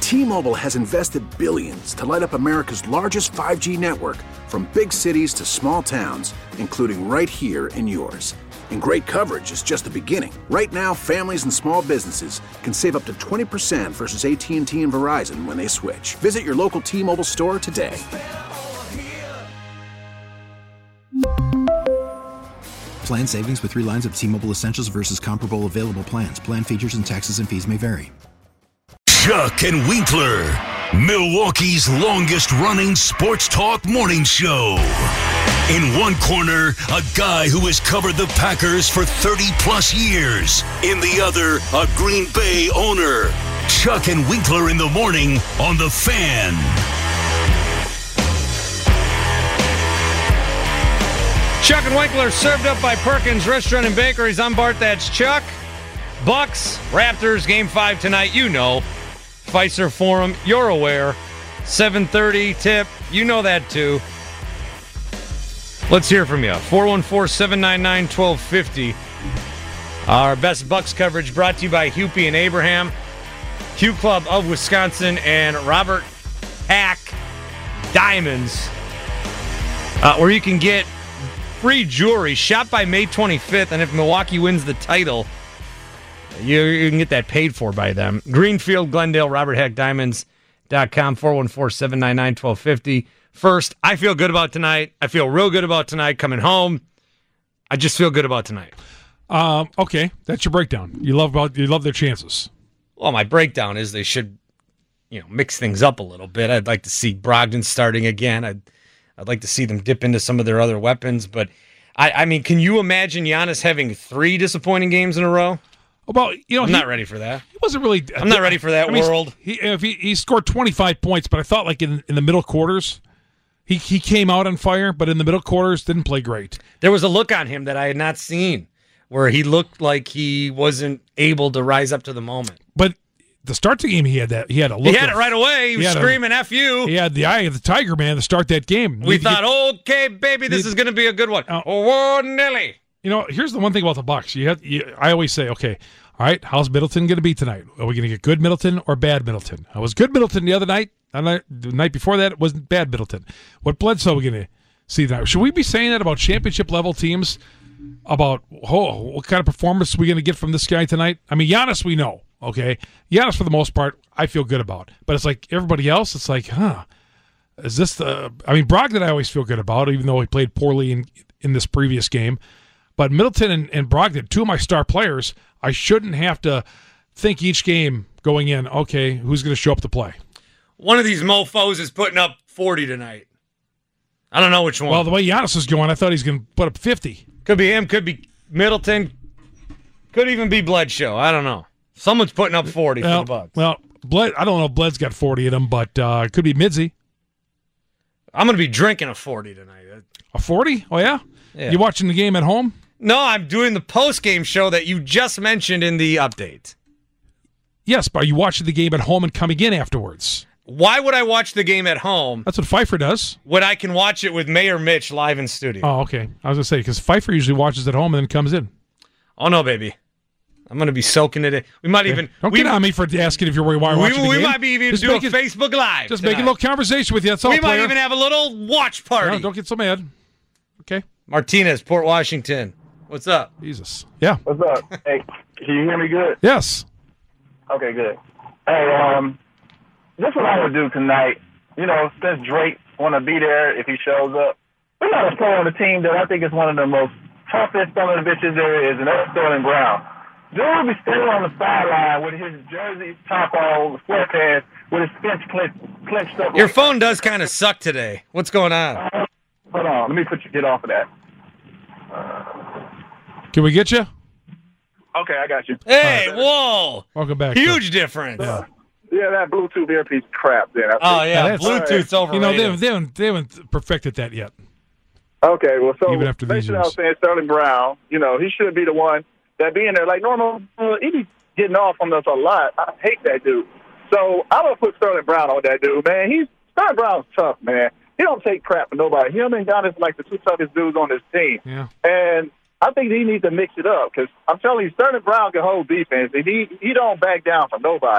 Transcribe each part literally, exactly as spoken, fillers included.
T-Mobile has invested billions to light up America's largest five G network, from big cities to small towns, including right here in yours. And great coverage is just the beginning. Right now, families and small businesses can save up to twenty percent versus A T and T and Verizon when they switch. Visit your local T-Mobile store today. Plan savings with three lines of T-Mobile Essentials versus comparable available plans. Plan features and taxes and fees may vary. Chuck and Winkler, Milwaukee's longest-running sports talk morning show. In one corner, a guy who has covered the Packers for thirty-plus years. In the other, a Green Bay owner. Chuck and Winkler in the morning on The Fan. Chuck and Winkler served up by Perkins Restaurant and Bakeries. I'm Bart, that's Chuck. Bucks, Raptors, Game five tonight, you know. Fiserv Forum, you're aware. seven thirty tip, you know that too. Let's hear from you. four one four, seven nine nine, one two five zero. Our best Bucks coverage brought to you by Hupy and Abraham, Q Club of Wisconsin, and Robert Hack Diamonds, uh, where you can get free jewelry. Shop by May twenty-fifth, and if Milwaukee wins the title, you, you can get that paid for by them. Greenfield, Glendale, robert hack diamonds dot com, four one four, seven nine nine, one two five zero. First, I feel good about tonight. I feel real good about tonight coming home. I just feel good about tonight. Um, okay, that's your breakdown. You love about you love their chances. Well, my breakdown is they should, you know, mix things up a little bit. I'd like to see Brogdon starting again. I'd I'd like to see them dip into some of their other weapons. But, I, I mean, can you imagine Giannis having three disappointing games in a row? Well, you know, I'm he, not ready for that. He wasn't really. I'm not ready for that I mean, world. He, if he he scored twenty-five points, but I thought like in, in the middle quarters, he he came out on fire. But in the middle quarters, didn't play great. There was a look on him that I had not seen, where he looked like he wasn't able to rise up to the moment. But the start to the game, he had that. He had a look. He had of, it right away. He was he screaming a, "F you!" He had the eye of the tiger, man, to start that game. We Need thought, get, okay, baby, this need, is going to be a good one. Uh, oh, Nelly. You know, here's the one thing about the Bucks. You have. You, I always say, okay. All right, how's Middleton going to be tonight? Are we going to get good Middleton or bad Middleton? I was good Middleton the other night. The night before that, it wasn't bad Middleton. What Bledsoe are we going to see tonight? Should we be saying that about championship-level teams? About oh, what kind of performance are we going to get from this guy tonight? I mean, Giannis, we know, okay? Giannis, for the most part, I feel good about. But it's like everybody else, it's like, huh, is this the – I mean, Brogdon I always feel good about, even though he played poorly in, in this previous game. But Middleton and, and Brogdon, two of my star players – I shouldn't have to think each game going in, okay, who's going to show up to play? One of these mofos is putting up forty tonight. I don't know which one. Well, the way Giannis is going, I thought he's going to put up fifty. Could be him, could be Middleton, could even be Bledsoe. I don't know. Someone's putting up forty well, for the Bucks. Well, Bled, I don't know if Bled's got forty in him, but uh, it could be Midzi. I'm going to be drinking a forty tonight. A forty? Oh, yeah? yeah? You watching the game at home? No, I'm doing the post-game show that you just mentioned in the update. Yes, but are you watching the game at home and coming in afterwards? Why would I watch the game at home? That's what Pfeiffer does. When I can watch it with Mayor Mitch live in studio. Oh, okay. I was going to say, because Pfeiffer usually watches at home and then comes in. Oh, no, baby. I'm going to be soaking it in. We might okay. even... Don't we, get on me for asking if you're watching we, the we game. We might be even just do a it, Facebook Live Just tonight. making a little conversation with you. That's all, We player. might even have a little watch party. No, don't get so mad. Okay. Martinez, Port Washington. What's up? Jesus. Yeah. What's up? Hey, can you hear me good? Yes. Okay, good. Hey, um, this is what I would do tonight. You know, since Drake want to be there if he shows up, we got to play on a team that I think is one of the most toughest son of the bitches there is, and that's Sterling Brown. Dude will be standing on the sideline with his jersey top on, sweatpants, with his fist clinched, clinched up. Your phone does kind of suck today. What's going on? Uh, hold on. Let me put you get off of that. Can we get you? Okay, I got you. Hey, right, whoa. Welcome back. Huge so. difference. Yeah. yeah, that Bluetooth earpiece crap there. Oh, yeah, yeah Bluetooth's overrated. You know, they haven't, they, haven't, they haven't perfected that yet. Okay, well, so Even after these basically I was saying Sterling Brown, you know, he should be the one that be in there. Like, normal, uh, he be getting off on us a lot. I hate that dude. So I'm going to put Sterling Brown on that dude, man. He's Sterling Brown's tough, man. He don't take crap from nobody. Him and Giannis are like the two toughest dudes on this team. Yeah. And I think he needs to mix it up because I'm telling you, Sterling Brown can hold defense, and he, he don't back down from nobody.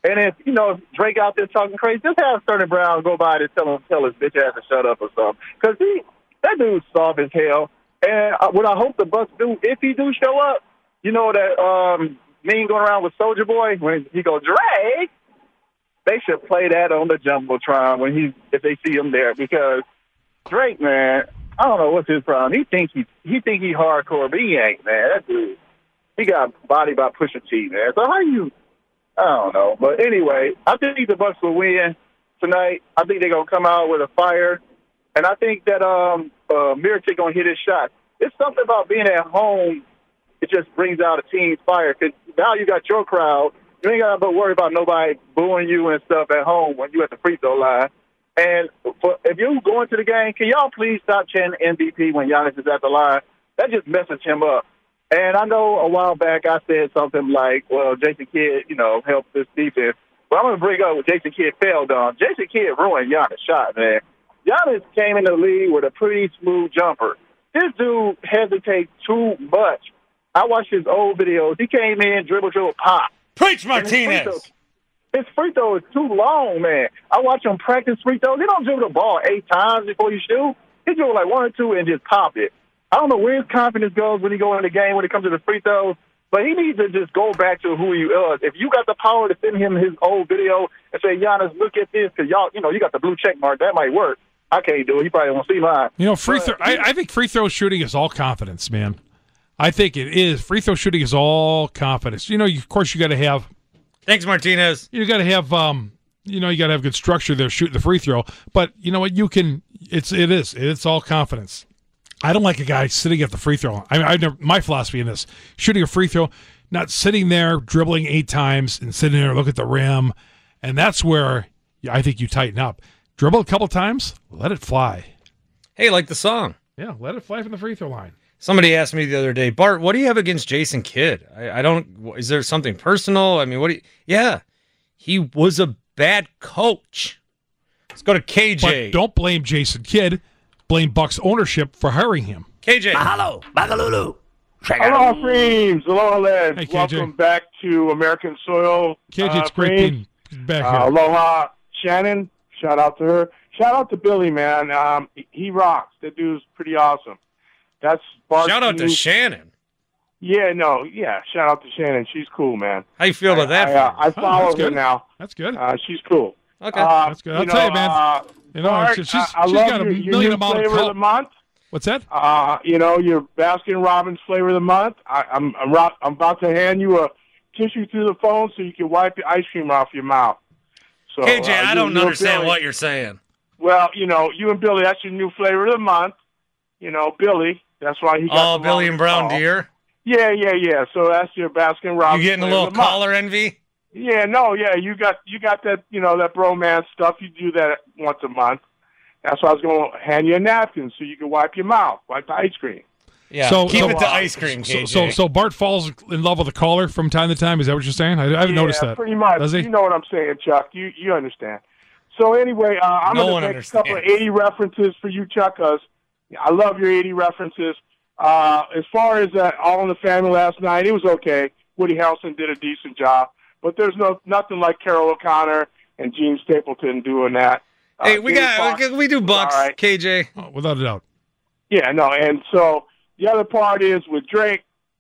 And if, you know, if Drake out there talking crazy, just have Sterling Brown go by and tell him, tell his bitch ass to shut up or something. Because he, that dude's soft as hell. And uh, what I hope the Bucks do, if he do show up, you know that um, meme going around with Soulja Boy when he goes, Drake, they should play that on the Jumbotron when he, if they see him there. Because Drake, man, I don't know what's his problem. He thinks he, he think he hardcore, but he ain't, man. That dude, he got bodied by Pusha T, man. So how you, I don't know. But anyway, I think the Bucks will win tonight. I think they're going to come out with a fire. And I think that um, uh, Mirotic going to hit his shot. It's something about being at home. It just brings out a team's fire. Because now you got your crowd. You ain't got to worry about nobody booing you and stuff at home when you at the free throw line. And for, if you go into the game, can y'all please stop chanting M V P when Giannis is at the line? That just messes him up. And I know a while back I said something like, well, Jason Kidd, you know, helped this defense. But I'm going to bring up what Jason Kidd failed on. Jason Kidd ruined Giannis' shot, man. Giannis came in the league with a pretty smooth jumper. This dude hesitates too much. I watched his old videos. He came in, dribble, dribble, pop. Preach, Martinez. His free throw is too long, man. I watch him practice free throws. He don't dribble the ball eight times before you shoot. He dribble like one or two and just pop it. I don't know where his confidence goes when he go in the game when it comes to the free throws, but he needs to just go back to who he is. If you got the power to send him his old video and say, Giannis, look at this, because y'all, you know, you got the blue check mark, that might work. I can't do it. He probably won't see mine. You know, free but, throw. I, I think free throw shooting is all confidence, man. I think it is. Free throw shooting is all confidence. You know, you, of course, you got to have. Thanks, Martinez. You got to have, um, you know, you got to have good structure there shooting the free throw. But you know what? You can. It's it is. It's all confidence. I don't like a guy sitting at the free throw. I mean, I never. My philosophy in this: shooting a free throw, not sitting there dribbling eight times and sitting there look at the rim, and that's where I think you tighten up. Dribble a couple times, let it fly. Hey, like the song. Yeah, let it fly from the free throw line. Somebody asked me the other day, Bart, what do you have against Jason Kidd? I, I don't. Is there something personal? I mean, what do you? Yeah, he was a bad coach. Let's go to K J. But don't blame Jason Kidd. Blame Bucks ownership for hiring him. K J. Mahalo, Bagalulu. Aloha, Freems. Aloha, lads. Hey, K J. Welcome back to American soil. K J, it's uh, great Freems. being back Uh, here. aloha, Shannon. Shout out to her. Shout out to Billy, man. Um, he rocks. That dude's pretty awesome. That's Bart's Shout out to new- Shannon. Yeah, no, yeah. Shout out to Shannon. She's cool, man. How you feel about that? I, uh, I Oh, follow that's her good. now. That's good. Uh, she's cool. Okay. Uh, That's good. I'll you tell know, you, man. Uh, You know, Bart, she's- I, I she's love got a your, your million new amount of flavor col- of the month. What's that? Uh, you know, your Baskin Robbins flavor of the month. I, I'm I'm, ro- I'm about to hand you a tissue through the phone so you can wipe the ice cream off your mouth. So, K J, uh, I you- don't you and understand Billy- what you're saying. Well, you know, you and Billy, that's your new flavor of the month. You know, Billy. That's why he got Oh, the Billy and Brown call. deer. Yeah, yeah, yeah. So that's your Baskin You Robbins. getting a flavor little of the month. collar envy? Yeah, no, yeah. You got you got that, you know, that bromance stuff. You do that once a month. That's why I was going to hand you a napkin so you can wipe your mouth, wipe the ice cream. Yeah. So- Keep so- it to ice cream, So, K J. so, so Bart falls in love with a caller from time to time. Is that what you're saying? I, I haven't yeah, noticed that. pretty much. Does he? You know what I'm saying, Chuck. You you understand. So anyway, uh, I'm No one going to make a couple of understands. eighty references for you, Chuck, 'cause I love your eighty references. Uh, as far as uh, All in the Family last night, it was okay. Woody Harrelson did a decent job. But there's no nothing like Carol O'Connor and Gene Stapleton doing that. Uh, Hey, we Jamie got Foxx- we do Bucks, all right. K J. Oh, without a doubt. Yeah, no, and so the other part is with Drake.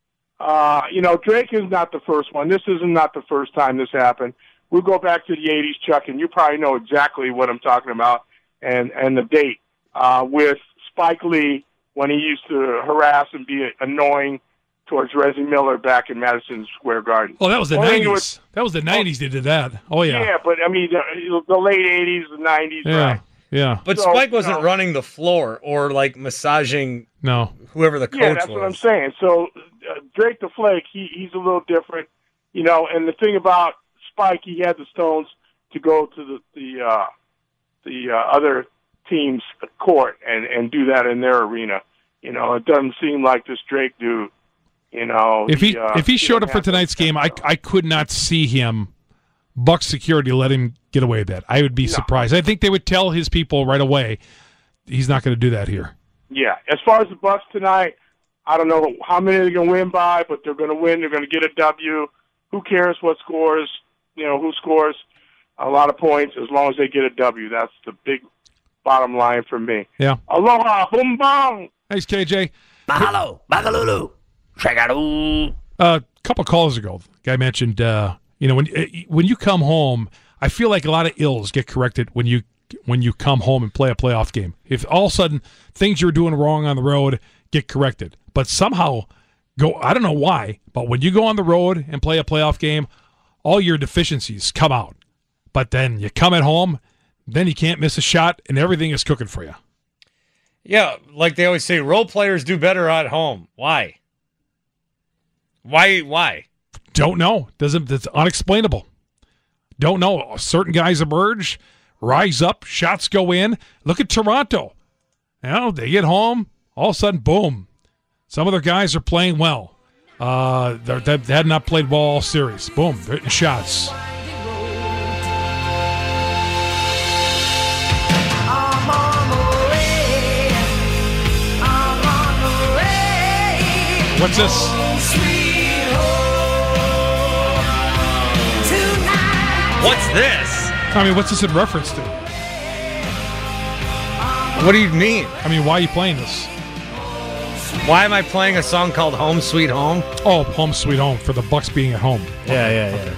Uh, you know, Drake is not the first one. This isn't not the first time this happened. We'll go back to the eighties, Chuck, and you probably know exactly what I'm talking about and, and the date uh, with Spike Lee when he used to harass and be annoying towards Reggie Miller back in Madison Square Garden. Oh, that was the Well, nineties. it was- that was the nineties they did that. Oh, yeah. Yeah, but I mean, the, the late eighties, the nineties, Yeah. right? Yeah. But So, Spike wasn't no. running the floor or like massaging No. whoever the coach Yeah, that's was. what I'm saying. So uh, Drake the Flake, he, he's a little different, you know. And the thing about Spike, he had the stones to go to the the uh, the uh, other team's court and and do that in their arena. You know, it doesn't seem like this Drake dude. You know, If he uh, if he showed up for doesn't have tonight's game, I I could not see him. Bucks security let him get away with that. I would be No. surprised. I think they would tell his people right away. He's not going to do that here. Yeah, as far as the Bucks tonight, I don't know how many they're going to win by, but they're going to win. They're going to get a W. Who cares what scores? you know, who scores a lot of points as long as they get a W. That's the big bottom line for me. Yeah. Aloha, boom bong. Thanks, K J. Mahalo, Magalulu, Shagaloo. A couple calls ago, guy mentioned, uh, you know, when when you come home, I feel like a lot of ills get corrected when you when you come home and play a playoff game. If all of a sudden things you were doing wrong on the road get corrected, but somehow go, I don't know why, but when you go on the road and play a playoff game, all your deficiencies come out. But then you come at home, then you can't miss a shot, and everything is cooking for you. Yeah, like they always say, role players do better at home. Why? Why? Why? Don't know. Doesn't. It's unexplainable. Don't know. Certain guys emerge, rise up, shots go in. Look at Toronto. You know, they get home, all of a sudden, boom. Some of their guys are playing well. Uh, they had not played well all series. Boom, they're hitting shots. What's this? What's this? I mean, what's this in reference to? What do you mean? I mean, why are you playing this? Why am I playing a song called Home Sweet Home? Oh, Home Sweet Home, for the Bucks being at home. Yeah, yeah, yeah.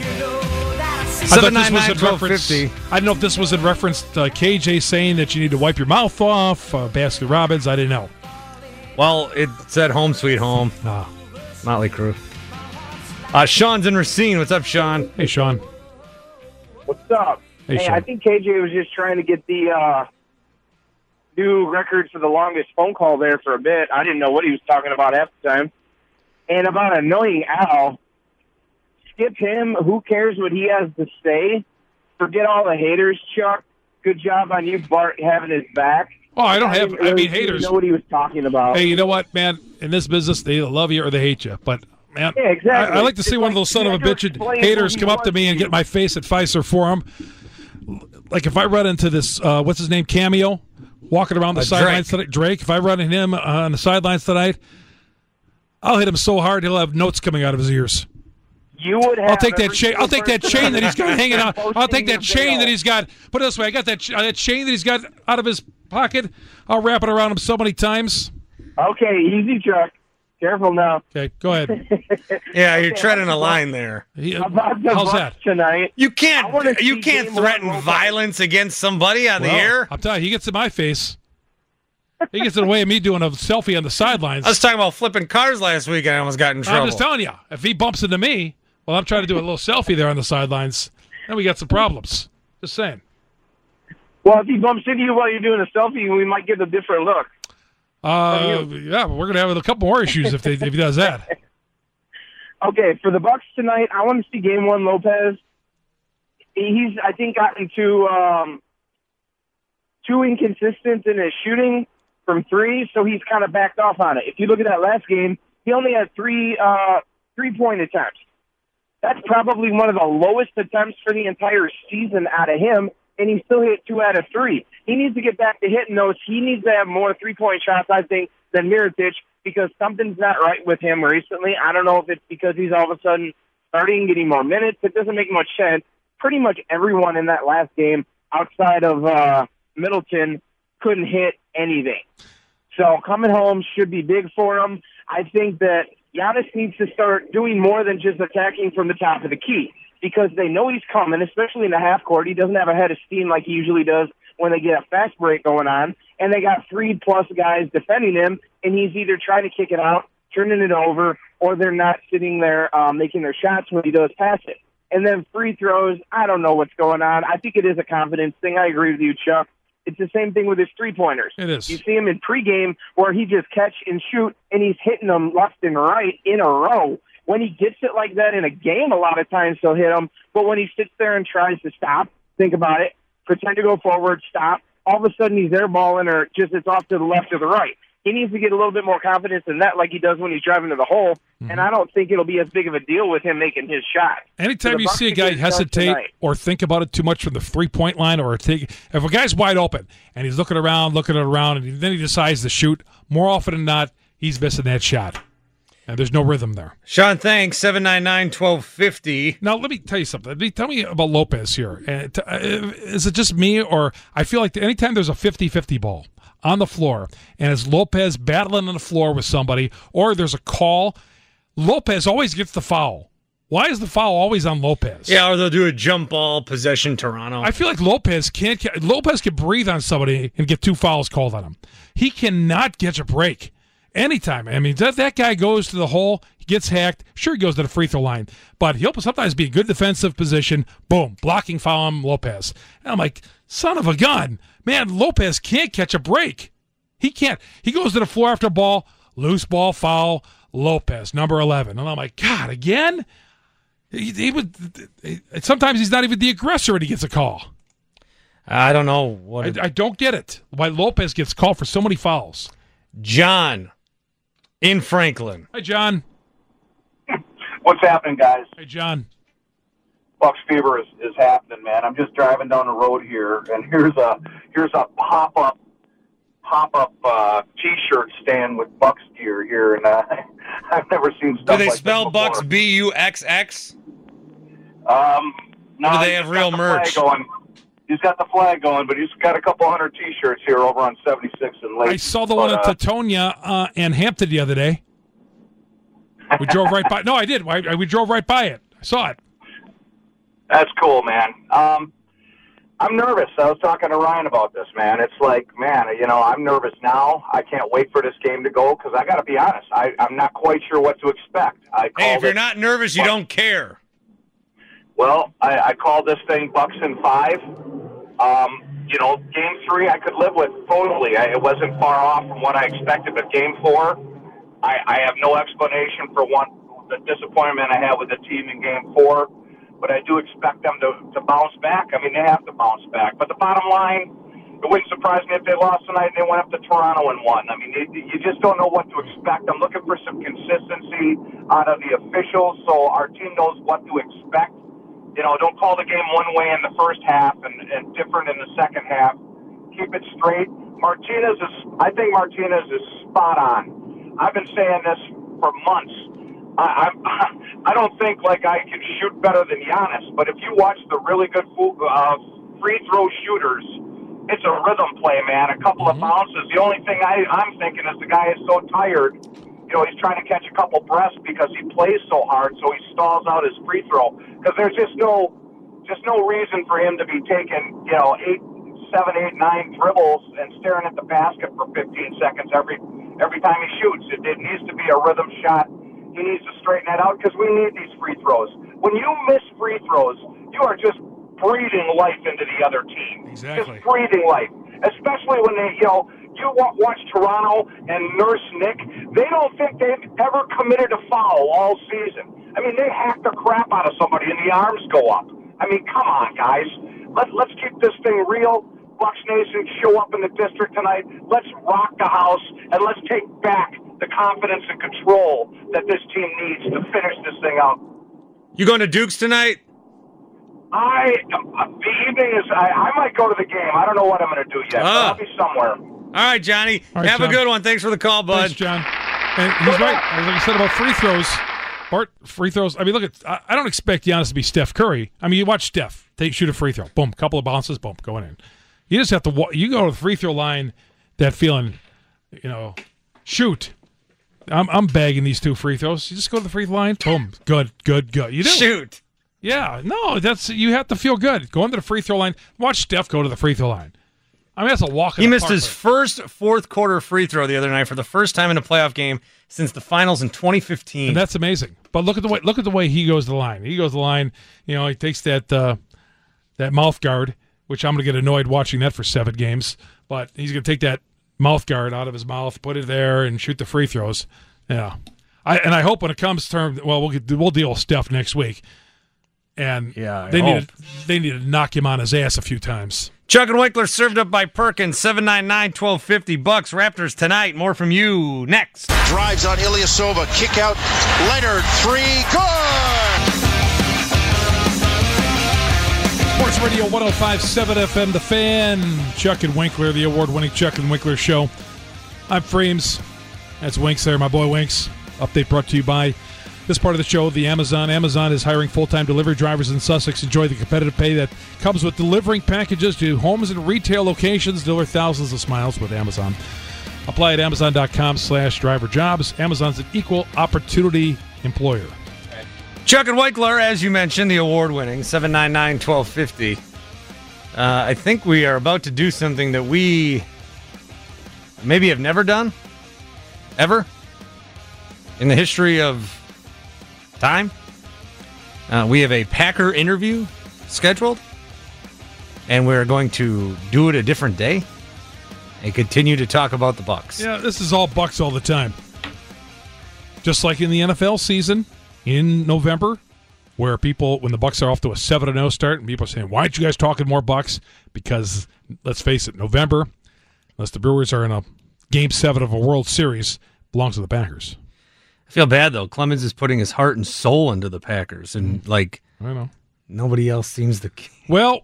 I thought this was in reference. I don't know if this was in reference to K J saying that you need to wipe your mouth off, uh, Baskin Robbins. I didn't know. Well, it said Home Sweet Home. Ah. Motley Crue. Uh, Sean's in Racine. What's up, Sean? Hey, Sean. What's up? Hey, hey Sean. I think K J was just trying to get the uh, new record for the longest phone call there for a bit. I didn't know what he was talking about half the time. And about annoying Al, skip him. Who cares what he has to say? Forget all the haters, Chuck. Good job on you, Bart, having his back. Oh, I don't have. Really I mean, haters. know what he was talking about. Hey, you know what, man? In this business, they either love you or they hate you. But man, Yeah, exactly. I, I like to see It's one of like those son you of a never bitch explain haters who he come up to was me and to get my face at Fiserv Forum. Like if I run into this, uh, what's his name, Cameo, walking around the Uh, sidelines Drake. tonight. Drake. If I run into him uh, on the sidelines tonight, I'll hit him so hard he'll have notes coming out of his ears. You would have I'll take that every chain. I'll take that person chain that he's got hanging out. I'll posting take that your chain bill. that he's got. Put it this way: I got that ch- uh, that chain that he's got out of his pocket. I'll wrap it around him so many times. Okay, easy, Chuck. Careful now. Okay, go ahead. Yeah, you're treading a line there. He- About the how's Bucks that? tonight? You I can't. wanna You see can't game one threaten robot. violence against somebody on the Well, air. I'm telling you, he gets in my face. He gets in the way of me doing a selfie on the sidelines. I was talking about flipping cars last week, and I almost got in trouble. I'm just telling you, if he bumps into me, well, I'm trying to do a little selfie there on the sidelines, then we got some problems. Just saying. Well, if he bumps into you while you're doing a selfie, we might get a different look. Uh, yeah, but we're gonna have a couple more issues if they if he does that. Okay, for the Bucks tonight, I want to see Game One Lopez. He's, I think, gotten too um, too inconsistent in his shooting from three, so he's kind of backed off on it. If you look at that last game, he only had three uh, three point attempts. That's probably one of the lowest attempts for the entire season out of him, and he still hit two out of three. He needs to get back to hitting those. He needs to have more three-point shots, I think, than Mirotic, because something's not right with him recently. I don't know if it's because he's all of a sudden starting, getting more minutes. It doesn't make much sense. Pretty much everyone in that last game outside of uh, Middleton couldn't hit anything. So coming home should be big for him. I think that Giannis needs to start doing more than just attacking from the top of the key, because they know he's coming, especially in the half court. He doesn't have a head of steam like he usually does when they get a fast break going on, and they got three plus guys defending him, and he's either trying to kick it out, turning it over, or they're not sitting there um, making their shots when he does pass it. And then free throws, I don't know what's going on. I think it is a confidence thing. I agree with you, Chuck. It's the same thing with his three-pointers. It is. You see him in pregame where he just catch and shoot, and he's hitting them left and right in a row. When he gets it like that in a game, a lot of times he'll hit them. But when he sits there and tries to stop, think about it, pretend to go forward, stop, all of a sudden he's airballing or just it's off to the left or the right. He needs to get a little bit more confidence in that like he does when he's driving to the hole, Mm-hmm. and I don't think it'll be as big of a deal with him making his shot. Anytime So the you Bucks see a can guy get it done hesitate tonight. or think about it too much from the three-point line, or take, if a guy's wide open and he's looking around, looking around, and then he decides to shoot, more often than not, he's missing that shot. And there's no rhythm there. Sean, thanks. seven nine nine, one two five zero. Now, let me tell you something. Let me- Tell me about Lopez here. Uh, t- uh, Is it just me, or I feel like anytime there's a fifty-fifty ball on the floor, and it's Lopez battling on the floor with somebody, or there's a call, Lopez always gets the foul. Why is the foul always on Lopez? Yeah, or they'll do a jump ball, possession, Toronto. I feel like Lopez can't. Lopez can breathe on somebody and get two fouls called on him. He cannot catch a break anytime. I mean, that that guy goes to the hole, he gets hacked. Sure, he goes to the free throw line, but he'll sometimes be in good defensive position. Boom, blocking foul on Lopez. And I'm like, son of a gun, man! Lopez can't catch a break. He can't. He goes to the floor after ball, loose ball, foul. Lopez, number eleven, and I'm like, God, again. He, he would. Sometimes he's not even the aggressor, and he gets a call. I don't know what. It, I, I don't get it. Why Lopez gets called for so many fouls? John in Franklin. Hi, John. What's happening, guys? Hey, John. Bucks fever is, is happening, man. I'm just driving down the road here, and here's a here's a pop up pop up uh, T-shirt stand with Bucks gear here, and uh, I've never seen stuff. Do they like spell this Bucks before. B U X X? Um, no, Or do they he's have got real the merch? flag going. He's got the flag going, but he's got a couple hundred T-shirts here over on seventy-six and Lake. I saw the one but, at uh, Tatonia uh, and Hampton the other day. We drove right by. No, I did. I, I, we drove right by it. I saw it. That's cool, man. Um, I'm nervous. I was talking to Ryan about this, man. It's like, man, you know, I'm nervous now. I can't wait for this game to go because I got to be honest. I, I'm not quite sure what to expect. I Hey, if you're it, not nervous, you don't care. Well, I, I called this thing Bucks in five. Um, you know, game three I could live with totally. I, it wasn't far off from what I expected, but game four, I, I have no explanation for one the disappointment I had with the team in game four. But I do expect them to, to bounce back. I mean, they have to bounce back. But the bottom line, it wouldn't surprise me if they lost tonight and they went up to Toronto and won. I mean, it, you just don't know what to expect. I'm looking for some consistency out of the officials so our team knows what to expect. You know, don't call the game one way in the first half and, and different in the second half. Keep it straight. Martinez is, I think Martinez is spot on. I've been saying this for months. I, I I don't think like I can shoot better than Giannis, but if you watch the really good uh, free throw shooters, it's a rhythm play, man. A couple Mm-hmm. of bounces. The only thing I, I'm thinking is the guy is so tired. You know, he's trying to catch a couple breaths because he plays so hard, so he stalls out his free throw. Because there's just no just no reason for him to be taking you know eight, seven, eight, nine dribbles and staring at the basket for fifteen seconds every every time he shoots. It, it needs to be a rhythm shot. He needs to straighten that out because we need these free throws. When you miss free throws, you are just breathing life into the other team. Exactly. Just breathing life. Especially when they, you know, you watch Toronto and Nurse Nick, they don't think they've ever committed a foul all season. I mean, they hack the crap out of somebody and the arms go up. I mean, come on, guys. Let, let's keep this thing real. Bucks Nation, show up in the district tonight. Let's rock the house, and let's take back the confidence and control that this team needs to finish this thing out. You going to Duke's tonight? I the evening is. I, I might go to the game. I don't know what I'm going to do yet. But Ah. I'll be somewhere. All right, Johnny. All right, Have John. a good one. Thanks for the call, bud. Thanks, John. And he's right. As like I said about free throws, Bart, free throws. I mean, look at. I, I don't expect Giannis to be Steph Curry. I mean, you watch Steph take shoot a free throw, boom, couple of bounces, boom, going in. You just have to. wa- You go to the free throw line, that feeling, you know, shoot. I'm I'm bagging these two free throws. You just go to the free throw line, boom, good, good, good. You do. Shoot. Yeah, no, that's you have to feel good. Go into the free throw line. Watch Steph go to the free throw line. I mean, that's a walk. In He the missed park his there. first fourth quarter free throw the other night for the first time in a playoff game since the finals in twenty fifteen. And that's amazing. But look at the way look at the way he goes to the line. He goes to the line. You know, he takes that uh, that mouth guard, which I'm going to get annoyed watching that for seven games. But he's going to take that mouth guard out of his mouth, put it there, and shoot the free throws. Yeah, I and I hope when it comes term, well, we'll get, we'll deal with Steph next week. And Yeah, I they hope. need to, they need to knock him on his ass a few times. Chuck and Winkler served up by Perkins, seven nine nine, one two five zero Bucks. Raptors tonight. More from you next. Drives on Ilyasova. Kick out. Leonard. Three. Good. Sports Radio one oh five point seven F M, The Fan. Chuck and Winkler, the award-winning Chuck and Winkler Show. I'm Frames. That's Winks there, my boy Winks. Update brought to you by this part of the show, the Amazon. Amazon is hiring full-time delivery drivers in Sussex. Enjoy the competitive pay that comes with delivering packages to homes and retail locations. Deliver thousands of smiles with Amazon. Apply at amazon.com slash driver jobs. Amazon's an equal opportunity employer. Chuck and Weichler, as you mentioned, the award-winning seven nine nine, one two five zero. Uh, I think we are about to do something that we maybe have never done, ever, in the history of time. Uh, we have a Packer interview scheduled, and we're going to do it a different day and continue to talk about the Bucs. Yeah, this is all Bucs all the time. Just like in the N F L season in November, where people, when the Bucs are off to a seven and oh start, and people are saying, why aren't you guys talking more Bucs? Because, let's face it, November, unless the Brewers are in a Game seven of a World Series, belongs to the Packers. I feel bad, though. Clemens is putting his heart and soul into the Packers, and, mm. like, I know. Nobody else seems to. Well,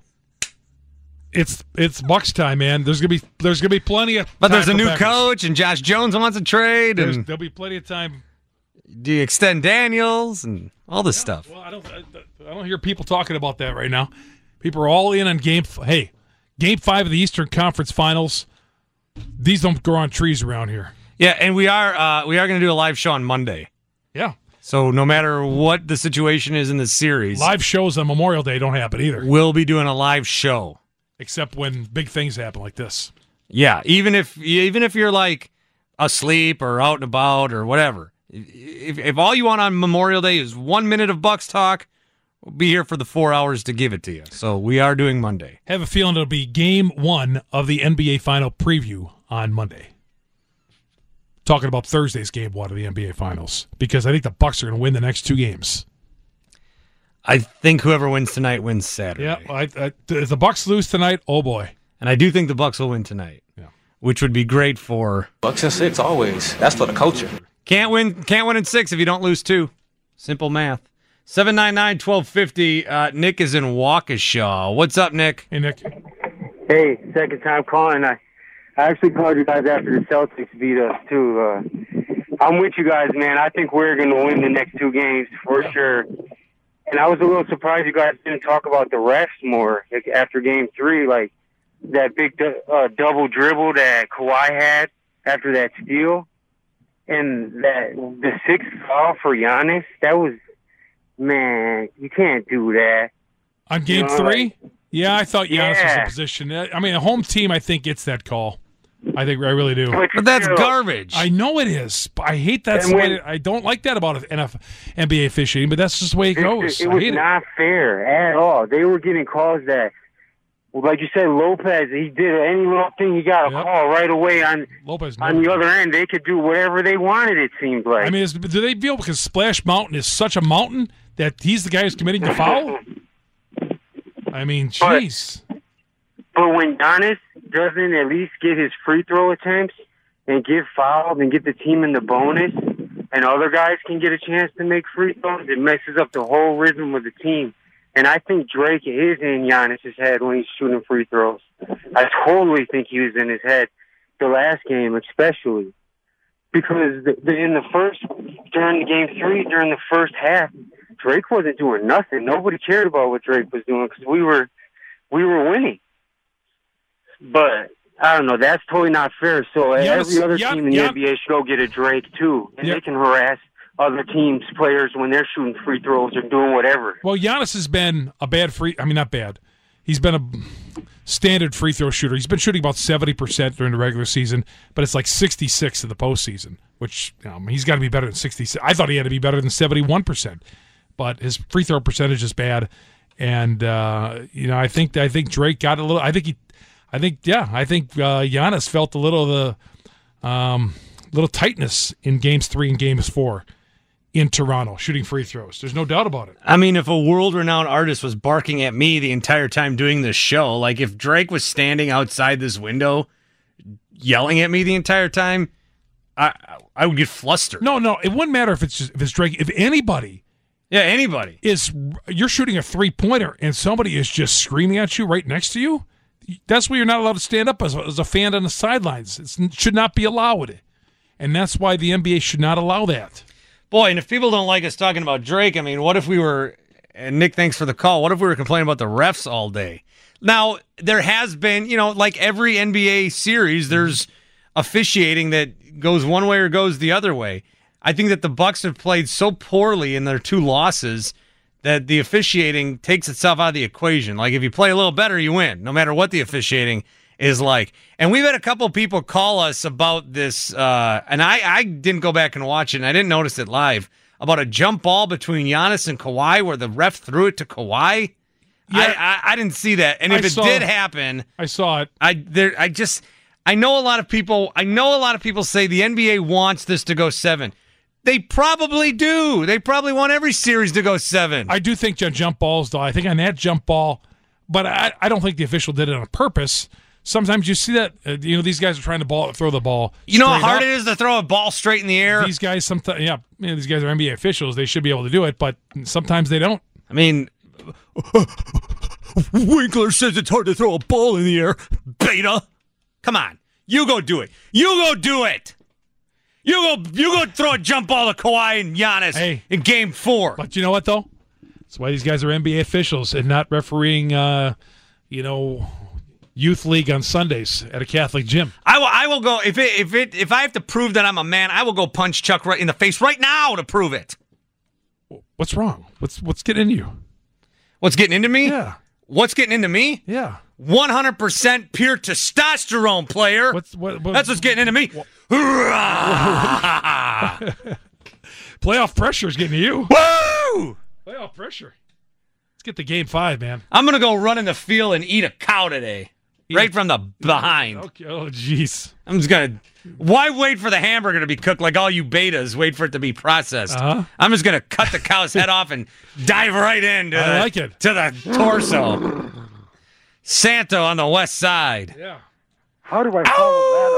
it's it's Bucs time, man. There's gonna be there's gonna be plenty of. But time there's a new Packers. coach, and Josh Jones wants a trade, There's, and there'll be plenty of time. Do you extend Daniels and all this yeah, stuff? Well, I don't. I, I don't hear people talking about that right now. People are all in on game. Hey, game five of the Eastern Conference Finals. These don't grow on trees around here. Yeah, and we are uh, we are going to do a live show on Monday. Yeah. So no matter what the situation is in the series, live shows on Memorial Day don't happen either. We'll be doing a live show, except when big things happen like this. Yeah, even if even if you're like asleep or out and about or whatever, if if all you want on Memorial Day is one minute of Bucs talk, we'll be here for the four hours to give it to you. So we are doing Monday. Have a feeling it'll be game one of the N B A Final preview on Monday. Talking about Thursday's game one of the N B A Finals, because I think the Bucs are going to win the next two games. I think whoever wins tonight wins Saturday. Yeah, I, I, if the Bucs lose tonight, oh boy. And I do think the Bucs will win tonight. Yeah, which would be great for Bucs and six always. That's for the culture. Can't win. Can't win in six if you don't lose two. Simple math. seven nine nine, one two five zero. Uh, Nick is in Waukesha. What's up, Nick? Hey, Nick. Hey, second time calling. I. I actually called you guys after the Celtics beat us, too. Uh, I'm with you guys, man. I think we're going to win the next two games for sure. And I was a little surprised you guys didn't talk about the refs more like, after game three. Like, that big uh, double dribble that Kawhi had after that steal. And that the sixth foul for Giannis, that was, man, you can't do that. On game you know, three? Like, yeah, I thought Giannis yeah. was in position. I mean, a home team, I think, gets that call. I think I really do. But, but that's garbage. I know it is. I hate that. When, I don't like that about N B A officiating, but that's just the way it goes. It, it, it was not it. fair at all. They were getting calls that, well, like you said, Lopez, he did any little thing, he got a yep. call right away on Lopez on the other end. They could do whatever they wanted, it seemed like. I mean, is, do they feel because Splash Mountain is such a mountain that he's the guy who's committing the foul? I mean, jeez. But, but when Giannis doesn't at least get his free throw attempts and get fouled and get the team in the bonus, and other guys can get a chance to make free throws, it messes up the whole rhythm of the team. And I think Drake is in Giannis's head when he's shooting free throws. I totally think he was in his head the last game, especially because the, the, in the first, during the game three, during the first half, Drake wasn't doing nothing. Nobody cared about what Drake was doing because we were we were winning. But I don't know. That's totally not fair. So Giannis, every other yep, team in the yep. N B A should go get a Drake too, and yep. they can harass other teams' players when they're shooting free throws or doing whatever. Well, Giannis has been a bad free. I mean, not bad. He's been a standard free throw shooter. He's been shooting about seventy percent during the regular season, but it's like sixty-six in the postseason, which you know, he's got to be better than sixty-six. I thought he had to be better than seventy-one percent. But his free throw percentage is bad, and uh, you know I think I think Drake got a little. I think he, I think yeah, I think uh, Giannis felt a little of the um, little tightness in games three and games four in Toronto, shooting free throws. There's no doubt about it. I mean, if a world-renowned artist was barking at me the entire time doing this show, like if Drake was standing outside this window yelling at me the entire time, I I would get flustered. No, no, it wouldn't matter if it's just, if it's Drake. If anybody. Yeah, anybody. Is you're shooting a three-pointer and somebody is just screaming at you right next to you, that's why you're not allowed to stand up as a, as a fan on the sidelines. It's, it should not be allowed. And that's why the N B A should not allow that. Boy, and if people don't like us talking about Drake, I mean, what if we were, and Nick, thanks for the call, what if we were complaining about the refs all day? Now, there has been, you know, like every N B A series, there's officiating that goes one way or goes the other way. I think that the Bucks have played so poorly in their two losses that the officiating takes itself out of the equation. Like, if you play a little better, you win, no matter what the officiating is like. And we've had a couple of people call us about this, uh, and I, I didn't go back and watch it, and I didn't notice it live, about a jump ball between Giannis and Kawhi where the ref threw it to Kawhi. Yeah, I, I, I didn't see that. And if I it saw, did happen, I saw it. I there I just I know a lot of people I know a lot of people say the N B A wants this to go seven. They probably do. They probably want every series to go seven. I do think jump balls, though. I think on that jump ball, but I, I don't think the official did it on purpose. Sometimes you see that, uh, you know, these guys are trying to ball, throw the ball. You know how hard up. it is to throw a ball straight in the air? These guys, sometimes, yeah, you know, these guys are N B A officials. They should be able to do it, but sometimes they don't. I mean, Winkler says it's hard to throw a ball in the air. Beta. Come on. You go do it. You go do it. You go you go throw a jump ball to Kawhi and Giannis hey, in game four. But you know what, though? That's why these guys are N B A officials and not refereeing, uh, you know, youth league on Sundays at a Catholic gym. I will I will go if it if it if I have to prove that I'm a man, I will go punch Chuck right in the face right now to prove it. What's wrong? What's what's getting into you? What's getting into me? Yeah. What's getting into me? Yeah. one hundred percent pure testosterone, player. What's what, what, That's what's getting into me. Playoff pressure is getting to you. Woo! Playoff pressure. Let's get to game five, man. I'm going to go run in the field and eat a cow today. Eat right a- from the behind. Okay. Oh, jeez. I'm just going to... Why wait for the hamburger to be cooked like all you betas wait for it to be processed? Uh-huh. I'm just going to cut the cow's head off and dive right into I the, like it. to the torso. Santo on the west side. Yeah. How do I follow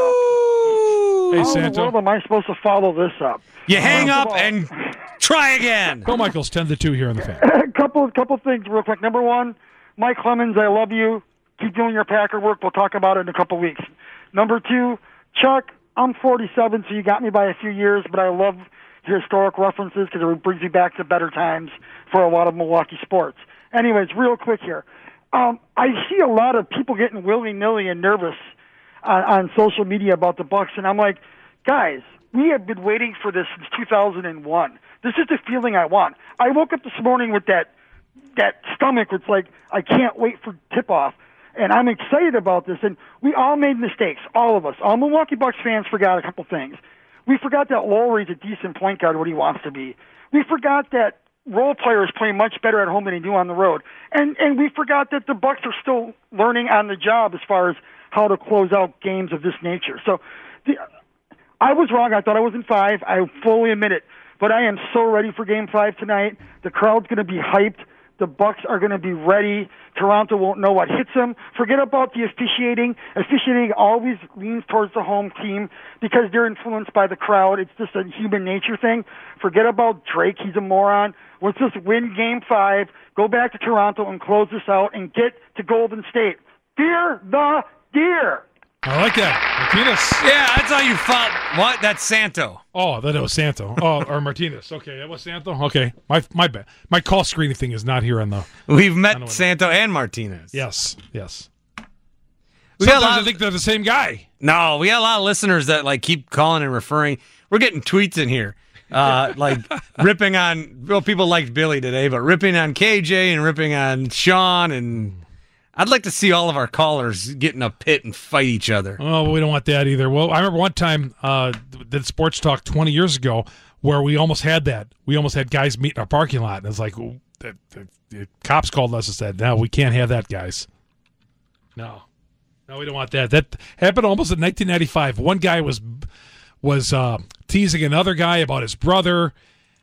Ow! that up? Hey, How Santo. in the world am I supposed to follow this up? You hang Uh, up and try again. Bill Michaels, ten to two here on the fan. A couple, couple things real quick. Number one, Mike Clemens, I love you. Keep doing your Packer work. We'll talk about it in a couple weeks. Number two, Chuck, I'm forty-seven, so you got me by a few years, but I love your historic references because it brings me back to better times for a lot of Milwaukee sports. Anyways, real quick here. Um, I see a lot of people getting willy-nilly and nervous on, on social media about the Bucks, and I'm like, guys, we have been waiting for this since two thousand one. This is the feeling I want. I woke up this morning with that that stomach. It's like I can't wait for tip-off, and I'm excited about this. And we all made mistakes, all of us. All Milwaukee Bucks fans forgot a couple things. We forgot that Lowry's a decent point guard, what he wants to be. We forgot that role players play much better at home than they do on the road, and and we forgot that the Bucks are still learning on the job as far as how to close out games of this nature. So, the, I was wrong. I thought I was in five. I fully admit it. But I am so ready for Game Five tonight. The crowd's going to be hyped. The Bucks are going to be ready. Toronto won't know what hits them. Forget about the officiating. Officiating always leans towards the home team because they're influenced by the crowd. It's just a human nature thing. Forget about Drake. He's a moron. Let's just win Game Five, go back to Toronto, and close this out and get to Golden State. Fear the deer. I like that. Martinez. Yeah, that's how you fought. What? That's Santo. Oh, that was Santo. Oh, or Martinez. Okay, that was Santo. Okay, my my bad. My call screening thing is not here on the. We've met Santo and Martinez. Yes, yes. We Sometimes got a lot I think they're the same guy. No, we got a lot of listeners that like keep calling and referring. We're getting tweets in here, uh, like ripping on. Well, people liked Billy today, but ripping on K J and ripping on Sean and. I'd like to see all of our callers get in a pit and fight each other. Oh, we don't want that either. Well, I remember one time uh, did Sports Talk twenty years ago where we almost had that. We almost had guys meet in our parking lot, and it's like the, the, the cops called us and said, "No, we can't have that, guys. No, no, we don't want that." That happened almost in nineteen ninety-five. One guy was was uh, teasing another guy about his brother,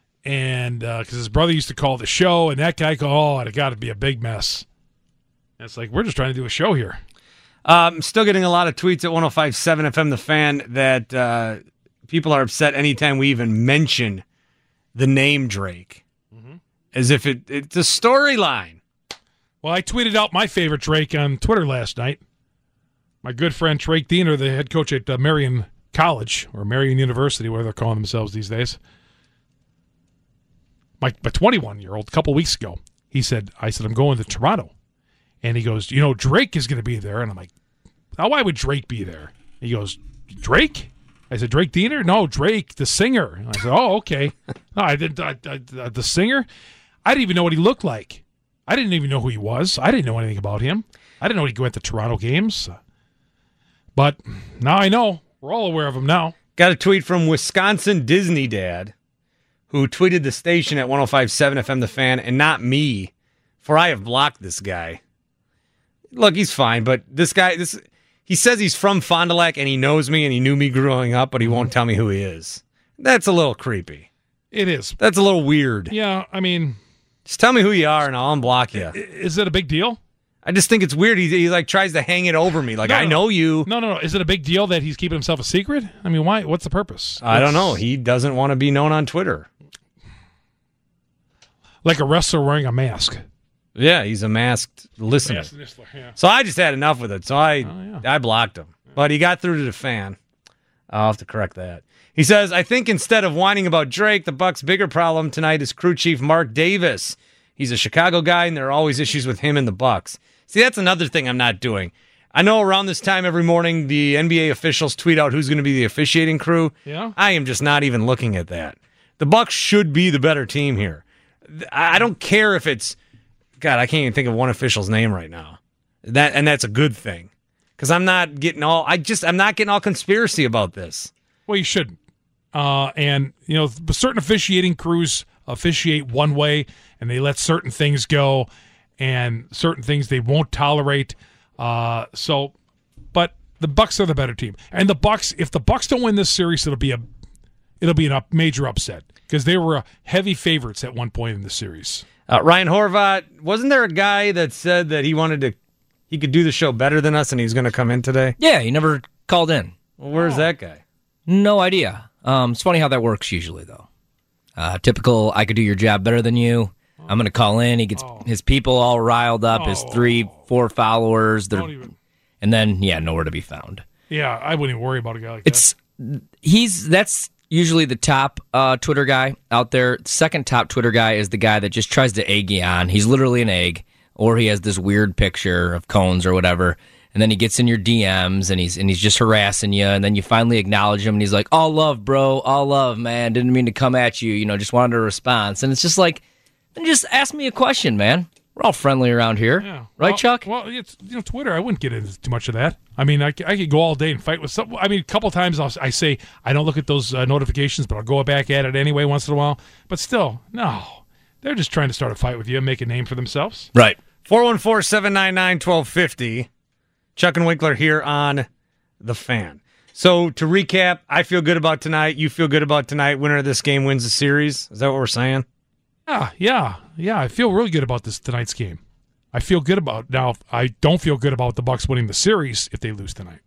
and because uh, his brother used to call the show, and that guy called, oh, it got to be a big mess. It's like, we're just trying to do a show here. Um, still getting a lot of tweets at one oh five point seven F M The Fan that uh, people are upset anytime we even mention the name Drake. Mm-hmm. As if it, it's a storyline. Well, I tweeted out my favorite Drake on Twitter last night. My good friend Drake Diener, the head coach at uh, Marion College, or Marion University, whatever they're calling themselves these days. my my twenty-one-year-old, a couple weeks ago, he said, I said, I'm going to Toronto. And he goes, you know, Drake is going to be there. And I'm like, oh, why would Drake be there? He goes, Drake? I said, Drake Diener? No, Drake, the singer. And I said, oh, okay. No, I didn't. I, I, the singer? I didn't even know what he looked like. I didn't even know who he was. I didn't know anything about him. I didn't know he went to Toronto games. But now I know. We're all aware of him now. Got a tweet from Wisconsin Disney Dad, who tweeted the station at one oh five point seven F M The Fan, and not me, for I have blocked this guy. Look, he's fine, but this guy, this he says he's from Fond du Lac, and he knows me, and he knew me growing up, but he won't tell me who he is. That's a little creepy. It is. That's a little weird. Yeah, I mean... Just tell me who you are, and I'll unblock you. Is it a big deal? I just think it's weird. He, he like tries to hang it over me. Like, no, I no. know you. No, no, no. Is it a big deal that he's keeping himself a secret? I mean, why? What's the purpose? I don't know. He doesn't want to be known on Twitter. Like a wrestler wearing a mask. Yeah, he's a masked listener. Masked listener, yeah. So I just had enough with it. So I, oh, yeah. I blocked him. But he got through to the fan. I'll have to correct that. He says, I think instead of whining about Drake, the Bucs' bigger problem tonight is crew chief Mark Davis. He's a Chicago guy, and there are always issues with him and the Bucs. See, that's another thing I'm not doing. I know around this time every morning the N B A officials tweet out who's going to be the officiating crew. Yeah. I am just not even looking at that. The Bucs should be the better team here. I don't care if it's God, I can't even think of one official's name right now. That and that's a good thing. Because I'm not getting all I just I'm not getting all conspiracy about this. Well, you shouldn't. Uh, and you know, certain officiating crews officiate one way, and they let certain things go, and certain things they won't tolerate. Uh, so, but the Bucs are the better team, and the Bucs. If the Bucs don't win this series, it'll be a it'll be a up, major upset because they were heavy favorites at one point in the series. Uh, Ryan Horvat, wasn't there a guy that said that he wanted to, he could do the show better than us, and he's going to come in today? Yeah, he never called in. Well, where's oh. that guy? No idea. Um, it's funny how that works usually, though. Uh, typical, I could do your job better than you. I'm going to call in. He gets oh. his people all riled up, oh. his three, four followers. They're, even... And then, yeah, nowhere to be found. Yeah, I wouldn't even worry about a guy like it's, that. He's, that's usually the top uh, Twitter guy out there. The second top Twitter guy is the guy that just tries to egg you on. He's literally an egg, or he has this weird picture of cones or whatever. And then he gets in your D Ms, and he's and he's just harassing you, and then you finally acknowledge him, and he's like, all love, bro, all love, man, didn't mean to come at you, you know, just wanted a response. And it's just like, then just ask me a question, man. We're all friendly around here. Yeah. Right, well, Chuck? Well, it's, you know, Twitter, I wouldn't get into too much of that. I mean, I, I could go all day and fight with some. I mean, a couple times I'll, I say, I don't look at those uh, notifications, but I'll go back at it anyway once in a while. But still, no. They're just trying to start a fight with you and make a name for themselves. Right. four one four, seven nine nine, one two five zero. Chuck and Winkler here on The Fan. So, to recap, I feel good about tonight. You feel good about tonight. Winner of this game wins the series. Is that what we're saying? Yeah, yeah, yeah. I feel really good about this tonight's game. I feel good about now. I don't feel good about the Bucs winning the series if they lose tonight.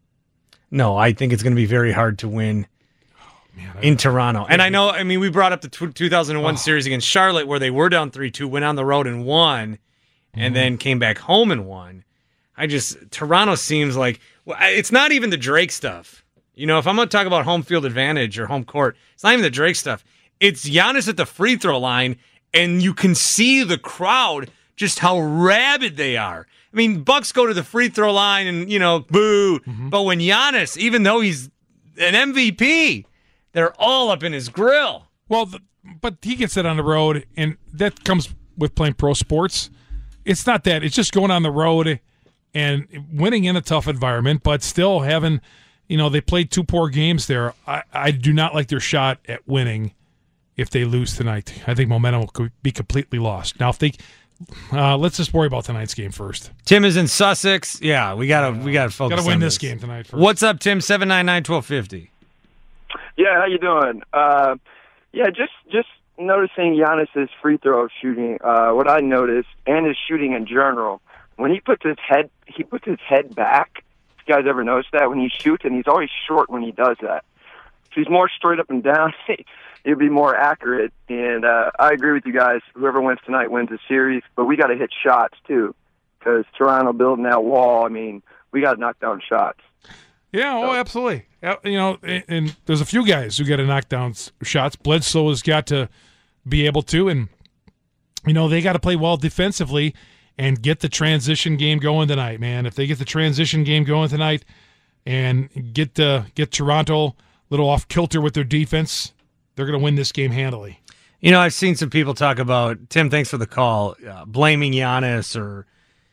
No, I think it's going to be very hard to win oh, man, in Toronto. And I know, I mean, we brought up the two thousand one oh. series against Charlotte where they were down three two, went on the road and won, mm-hmm. and then came back home and won. I just, Toronto seems like, well, it's not even the Drake stuff. You know, if I'm going to talk about home field advantage or home court, it's not even the Drake stuff. It's Giannis at the free throw line, and you can see the crowd just how rabid they are. I mean, Bucks go to the free throw line and, you know, boo. Mm-hmm. But when Giannis, even though he's an M V P, they're all up in his grill. Well, the, but he gets it on the road, and that comes with playing pro sports. It's not that. It's just going on the road and winning in a tough environment, but still having, you know, they played two poor games there. I, I do not like their shot at winning if they lose tonight. I think momentum will be completely lost. Now, if they, uh, let's just worry about tonight's game first. Tim is in Sussex. Yeah, we gotta we gotta focus. Gotta win on this this game tonight first. What's up, Tim? Seven nine nine twelve fifty. Yeah, how you doing? Uh, yeah, just just noticing Giannis's free throw shooting. Uh, what I noticed, and his shooting in general. When he puts his head, he puts his head back. You guys ever notice that when he shoots, and he's always short when he does that. If he's more straight up and down, he'll be more accurate. And uh, I agree with you guys. Whoever wins tonight wins the series. But we got to hit shots too, because Toronto building that wall. I mean, we got to knock down shots. Yeah, oh, absolutely. You know, and, and there's a few guys who got to knock down shots. Bledsoe has got to be able to. And, you know, they got to play well defensively and get the transition game going tonight, man. If they get the transition game going tonight and get uh, get Toronto a little off kilter with their defense, they're going to win this game handily. You know, I've seen some people talk about, Tim, thanks for the call, uh, blaming Giannis or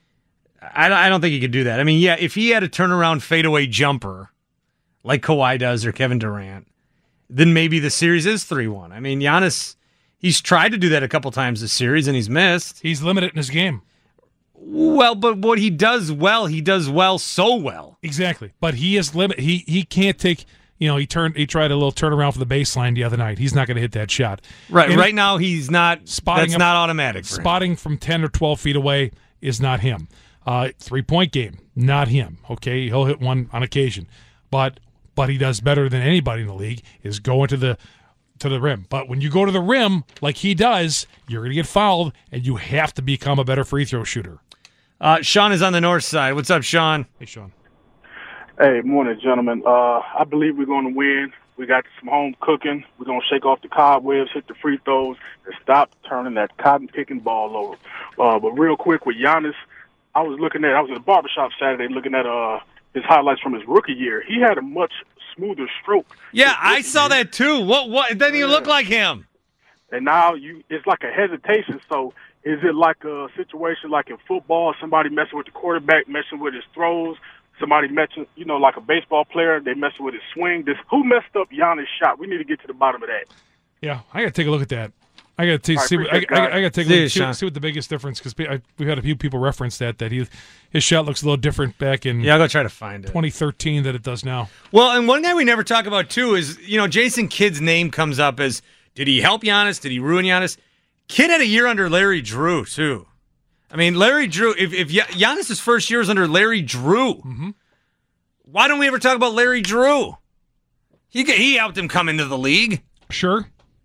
I, I don't think he could do that. I mean, yeah, if he had a turnaround fadeaway jumper like Kawhi does or Kevin Durant, then maybe the series is three one. I mean, Giannis, he's tried to do that a couple times this series and he's missed. He's limited in his game. Well, but what he does well, he does well so well. Exactly. But he is limited. He he can't take, you know, he turned he tried a little turnaround for the baseline the other night. He's not going to hit that shot. Right. And right now he's not spotting. That's up, not automatic. For spotting him. From ten or twelve feet away is not him. Uh, three-point game, not him. Okay, he'll hit one on occasion. But but he does better than anybody in the league is going to the to the rim. But when you go to the rim like he does, you're going to get fouled, and you have to become a better free throw shooter. Uh, Sean is on the north side. What's up, Sean? Hey, Sean. Hey, morning, gentlemen. Uh, I believe we're going to win. We got some home cooking. We're going to shake off the cobwebs, hit the free throws, and stop turning that cotton-picking ball over. Uh, but real quick with Giannis, I was looking at, I was at the barbershop Saturday looking at uh, his highlights from his rookie year. He had a much smoother stroke. Yeah, I saw year. that too. What? What? It doesn't even yeah. look like him. And now you, it's like a hesitation. So is it like a situation like in football, somebody messing with the quarterback, messing with his throws, somebody messing, you know, like a baseball player, they messing with his swing? This, who messed up Giannis' shot? We need to get to the bottom of that. Yeah, I got to take a look at that. I got to see. What, I, I, I got to take a look, see, see what the biggest difference, because we've had a few people reference that that he his shot looks a little different back in. Yeah, I'll go try to find it. twenty thirteen than it does now. Well, and one guy we never talk about too is, you know, Jason Kidd's name comes up as, did he help Giannis? Did he ruin Giannis? Kidd had a year under Larry Drew too. I mean, Larry Drew. If if Giannis's first year was under Larry Drew, mm-hmm. why don't we ever talk about Larry Drew? He he helped him come into the league. Sure.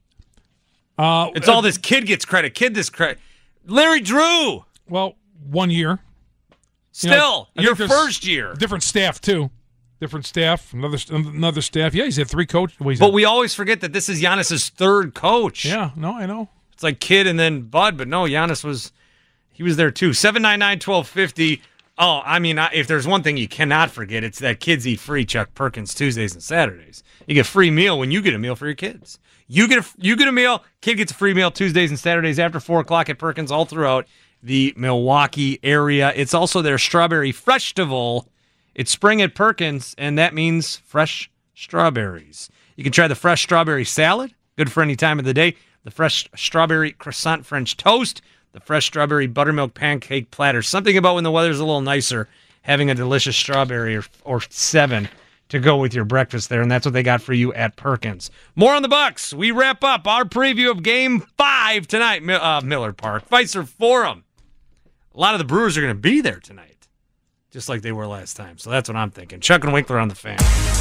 Uh, it's all this kid gets credit. Kid this credit. Larry Drew. Well, one year. Still, you know, your first year. Different staff too. Different staff. Another another staff. Yeah, he's had three coaches. Well, but had, we always forget that this is Giannis's third coach. Yeah. No, I know. It's like Kidd and then Bud, but no, Giannis was he was there too. seven nine nine, twelve fifty. Oh, I mean, if there's one thing you cannot forget, it's that kids eat free Chuck Perkins Tuesdays and Saturdays. You get a free meal when you get a meal for your kids. You get a, you get a meal, kid gets a free meal Tuesdays and Saturdays after four o'clock at Perkins all throughout the Milwaukee area. It's also their Strawberry Freshtival. It's spring at Perkins, and that means fresh strawberries. You can try the fresh strawberry salad, good for any time of the day, the fresh strawberry croissant French toast, the fresh strawberry buttermilk pancake platter. Something about when the weather's a little nicer, having a delicious strawberry or, or seven to go with your breakfast there, and that's what they got for you at Perkins. More on the Bucks. We wrap up our preview of Game Five tonight, uh, Millard Park, Fiserv Forum. A lot of the Brewers are going to be there tonight, just like they were last time. So that's what I'm thinking. Chuck and Winkler on the Fan.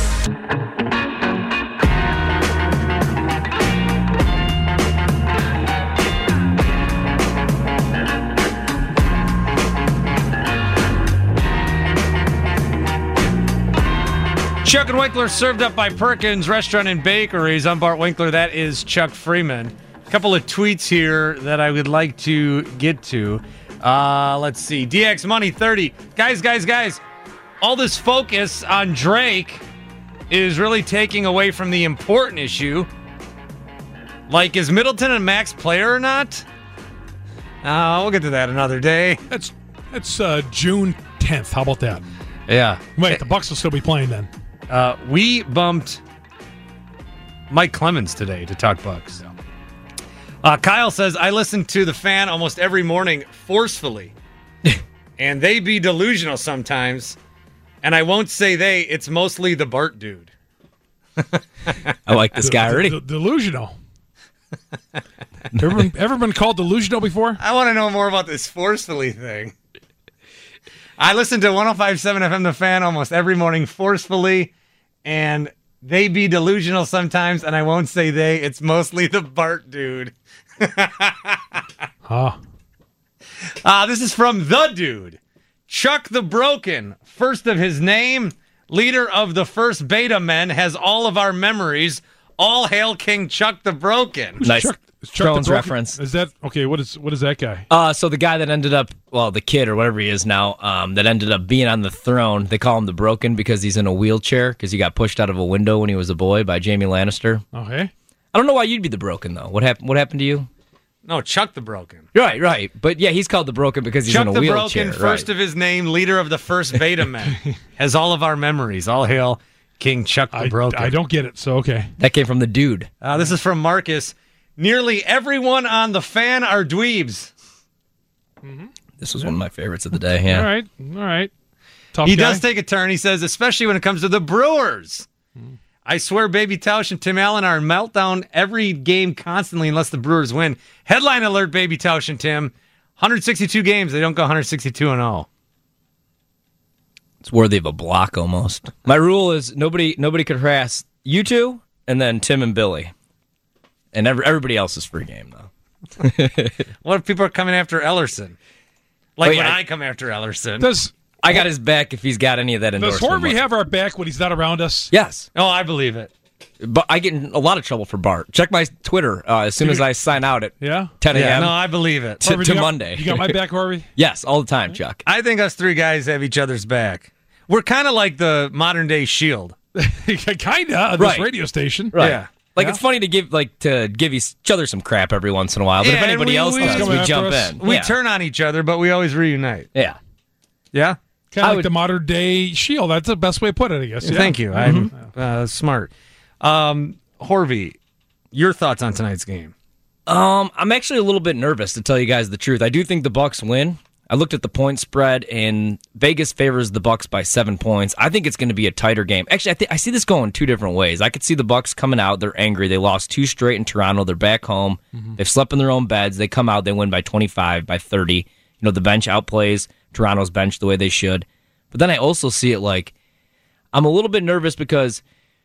Chuck and Winkler served up by Perkins Restaurant and Bakeries. I'm Bart Winkler. That is Chuck Freeman. A couple of tweets here that I would like to get to. Uh, let's see. D X Money thirty. Guys, guys, guys. All this focus on Drake is really taking away from the important issue. Like, is Middleton a max player or not? Uh, we'll get to that another day. That's that's uh, June tenth. How about that? Yeah. Wait, the Bucks will still be playing then. Uh, we bumped Mike Clemens today to talk Bucks. Uh, Kyle says, I listen to the Fan almost every morning forcefully, and they be delusional sometimes, and I won't say they, it's mostly the Bart dude. I like this guy already. D- d- delusional. ever, been, ever been called delusional before? I want to know more about this forcefully thing. I listen to one oh five point seven F M The Fan almost every morning forcefully, and they be delusional sometimes, and I won't say they. It's mostly the Bart dude. huh. Uh, this is from the dude. Chuck the Broken, first of his name, leader of the first Beta Men, has all of our memories. All hail King Chuck the Broken. Nice Chuck- is Chuck the Jones Broken- reference. Is that okay? What is what is that guy? Uh, so the guy that ended up, well, the kid or whatever he is now, um, that ended up being on the throne, they call him the Broken because he's in a wheelchair because he got pushed out of a window when he was a boy by Jamie Lannister. Okay. I don't know why you'd be the Broken, though. What happened? What happened to you? No, Chuck the Broken. Right, right. But yeah, he's called the Broken because he's Chuck in a the wheelchair. Broken, first right. of his name, leader of the first Beta Men, has all of our memories. All hail King Chuck the I, Broken. I don't get it. So okay. That came from the dude. Uh, this is from Marcus. Nearly everyone on the fan are dweebs. This was one of my favorites of the day. Yeah. All right. All right. Tough He guy. does take a turn. He says, especially when it comes to the Brewers. I swear Baby Tausch and Tim Allen are in meltdown every game constantly unless the Brewers win. Headline alert, Baby Tausch and Tim. one hundred sixty-two games. They don't go one hundred sixty-two and oh. It's worthy of a block almost. My rule is nobody nobody could harass you two and then Tim and Billy. And every, everybody else is free game, though. What if people are coming after Ellerson? Like Wait, when I- I, come after Ellerson. Does I got his back if he's got any of that Does endorsement. Horvey have our back when he's not around us? Yes. Oh, I believe it. But I get in a lot of trouble for Bart. Check my Twitter uh, as soon as I sign out at Yeah. ten a.m. Yeah, no, I believe it. to, Horvey, to you got- Monday. You got my back, Horvey? Yes, all the time, Chuck. I think us three guys have each other's back. We're kind of like the modern day Shield. Kinda on Right. this radio station. Right. Yeah. Like Yeah. it's funny to give like to give each other some crap every once in a while, but Yeah, if and anybody we- else we- does, Coming we after jump us. in. We yeah. turn on each other, but we always reunite. Yeah. Yeah? Kind I of like would- the modern day Shield. That's the best way to put it, I guess. Yeah. Thank you. I'm uh, smart. Um, Horvey, your thoughts on tonight's game? Um, I'm actually a little bit nervous to tell you guys the truth. I do think the Bucks win. I looked at the point spread, and Vegas favors the Bucks by seven points. I think it's going to be a tighter game. Actually, I think I see this going two different ways. I could see the Bucks coming out. They're angry. They lost two straight in Toronto. They're back home. Mm-hmm. They've slept in their own beds. They come out. They win by twenty-five, by thirty. You know, the bench outplays Toronto's bench the way they should. But then I also see it like I'm a little bit nervous because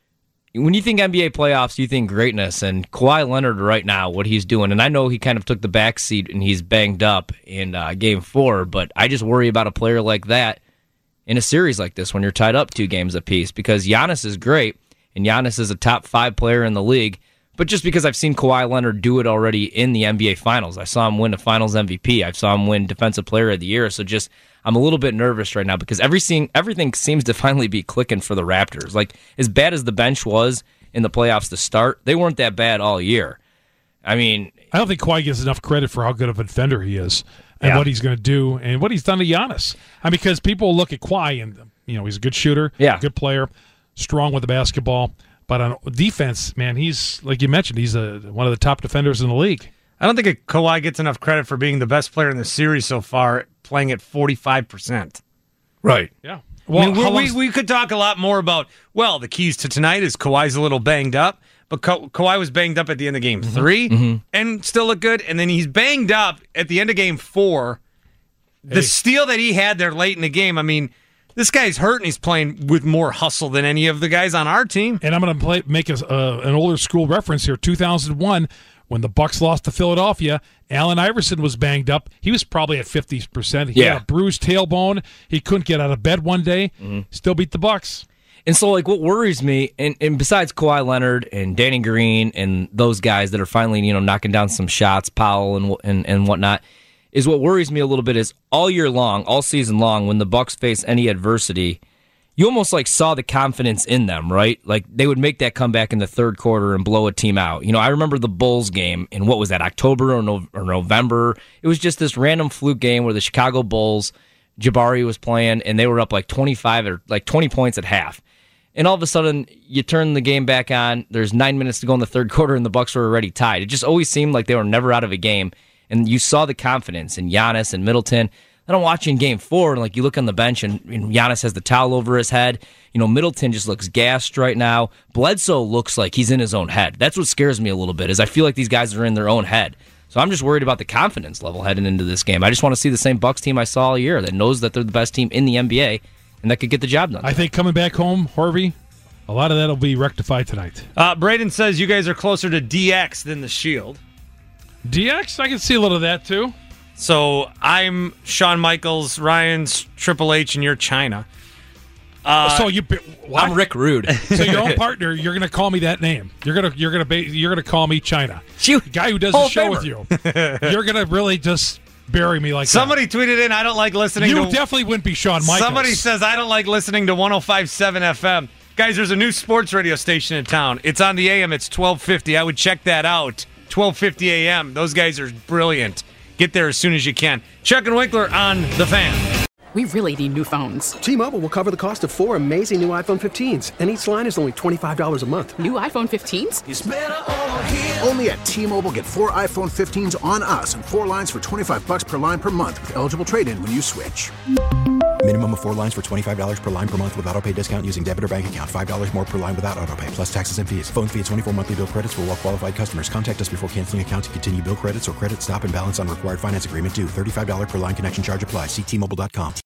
when you think N B A playoffs, you think greatness, and Kawhi Leonard right now, what he's doing, and I know he kind of took the back seat and he's banged up in uh, game four, but I just worry about a player like that in a series like this when you're tied up two games apiece because Giannis is great, and Giannis is a top five player in the league, but just because I've seen Kawhi Leonard do it already in the N B A Finals. I saw him win a Finals M V P. I saw him win Defensive Player of the Year, so just I'm a little bit nervous right now because everything everything seems to finally be clicking for the Raptors. Like, as bad as the bench was in the playoffs to start, they weren't that bad all year. I mean, I don't think Kawhi gets enough credit for how good of a defender he is and Yeah. what he's going to do and what he's done to Giannis. I mean, because people look at Kawhi and, you know, he's a good shooter, Yeah. good player, strong with the basketball. But on defense, man, he's, like you mentioned, he's a, one of the top defenders in the league. I don't think Kawhi gets enough credit for being the best player in the series so far, playing at forty-five percent. Right. Yeah. Well, I mean, how we, long's- we, we could talk a lot more about, well, the keys to tonight is Kawhi's a little banged up, but Ka- Kawhi was banged up at the end of game three and still looked good, and then he's banged up at the end of game four. The Hey. steal that he had there late in the game, I mean, this guy's hurt and he's playing with more hustle than any of the guys on our team. And I'm going to play make a, uh, an older school reference here. two thousand one, when the Bucks lost to Philadelphia, Allen Iverson was banged up. He was probably at fifty percent. He Yeah. had a bruised tailbone. He couldn't get out of bed one day. Still beat the Bucks. and so like what worries me, and, and besides Kawhi Leonard and Danny Green and those guys that are finally you know knocking down some shots, Powell and and and whatnot, is what worries me a little bit is all year long, all season long, when the Bucks face any adversity, you almost like saw the confidence in them, right? Like they would make that comeback in the third quarter and blow a team out. You know, I remember the Bulls game in what was that, October or, no, or November? It was just this random fluke game where the Chicago Bulls, Jabari was playing, and they were up like twenty-five or like twenty points at half. And all of a sudden, you turn the game back on. There's nine minutes to go in the third quarter, and the Bucks were already tied. It just always seemed like they were never out of a game. And you saw the confidence in Giannis and Middleton. Then I'm watching game four, and like you look on the bench, and, and Giannis has the towel over his head. You know, Middleton just looks gassed right now. Bledsoe looks like he's in his own head. That's what scares me a little bit, is I feel like these guys are in their own head. So I'm just worried about the confidence level heading into this game. I just want to see the same Bucks team I saw all year that knows that they're the best team in the N B A and that could get the job done. I think coming back home, Harvey, a lot of that will be rectified tonight. Uh, Braden says you guys are closer to D X than the Shield. D X, I can see a little of that too. So I'm Shawn Michaels, Ryan's Triple H, and you're China. Uh, so you, what? I'm Rick Rude. So your own partner, you're going to call me that name. You're going to you're going to ba- you're going to call me China. Shoot. The guy who does Hall the of show Famer. with you. You're going to really just bury me like Somebody that. tweeted in, I don't like listening You to... definitely wouldn't be Shawn Michaels. Somebody says, I don't like listening to one oh five point seven F M. Guys, there's a new sports radio station in town. It's on the A M. It's twelve fifty. I would check that out. twelve fifty A M. Those guys are brilliant. Get there as soon as you can. Chuck and Winkler on The Fan. We really need new phones. T-Mobile will cover the cost of four amazing new iPhone fifteens, and each line is only twenty-five dollars a month. New iPhone fifteens? It's better over here. Only at T-Mobile, get four iPhone fifteens on us and four lines for twenty-five bucks per line per month with eligible trade-in when you switch. Minimum of four lines for twenty-five dollars per line per month with autopay discount using debit or bank account. five dollars more per line without autopay, plus taxes and fees. Phone fee at twenty-four monthly bill credits for well-qualified customers. Contact us before canceling account to continue bill credits or credit stop and balance on required finance agreement due. thirty-five dollars per line connection charge applies. See T Mobile dot com.